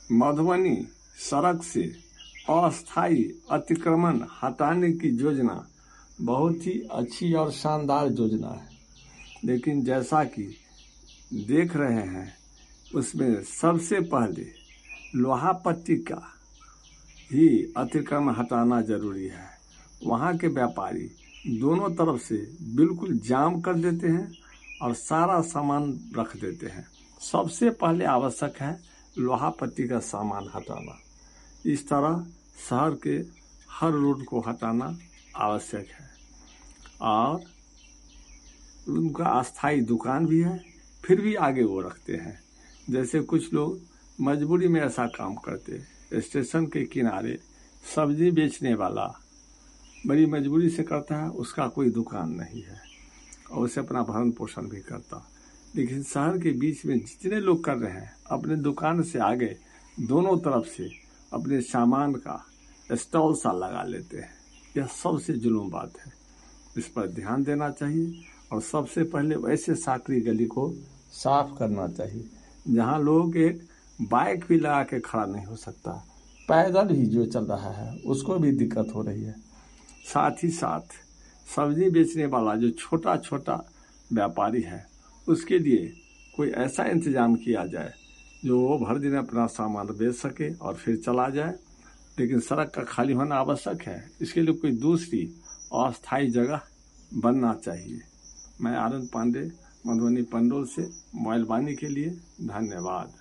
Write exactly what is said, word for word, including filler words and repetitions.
मधुबनी सड़क से अस्थायी अतिक्रमण हटाने की योजना बहुत ही अच्छी और शानदार योजना है, लेकिन जैसा कि देख रहे हैं उसमें सबसे पहले लोहा पट्टी का ही अतिक्रमण हटाना जरूरी है। वहाँ के व्यापारी दोनों तरफ से बिल्कुल जाम कर देते हैं और सारा सामान रख देते हैं। सबसे पहले आवश्यक है लोहा पट्टी का सामान हटाना। इस तरह शहर के हर रोड को हटाना आवश्यक है। और उनका अस्थायी दुकान भी है, फिर भी आगे वो रखते हैं। जैसे कुछ लोग मजबूरी में ऐसा काम करते, स्टेशन के किनारे सब्जी बेचने वाला बड़ी मजबूरी से करता है, उसका कोई दुकान नहीं है और उसे अपना भरण पोषण भी करता। लेकिन शहर के बीच में जितने लोग कर रहे हैं, अपने दुकान से आगे दोनों तरफ से अपने सामान का स्टॉल सा लगा लेते हैं। यह सबसे जुल्म बात है, इस पर ध्यान देना चाहिए। और सबसे पहले वैसे साकरी गली को साफ करना चाहिए जहां लोग एक बाइक भी लगा के खड़ा नहीं हो सकता, पैदल ही जो चल रहा है उसको भी दिक्कत हो रही है। साथ ही साथ सब्जी बेचने वाला जो छोटा छोटा व्यापारी है, उसके लिए कोई ऐसा इंतजाम किया जाए जो वो भर दिन अपना सामान बेच सके और फिर चला जाए। लेकिन सड़क का खाली होना आवश्यक है, इसके लिए कोई दूसरी अस्थायी जगह बनना चाहिए। मैं आनंद पांडे, मधुबनी पंडोल से मोबाइल वाणी के लिए धन्यवाद।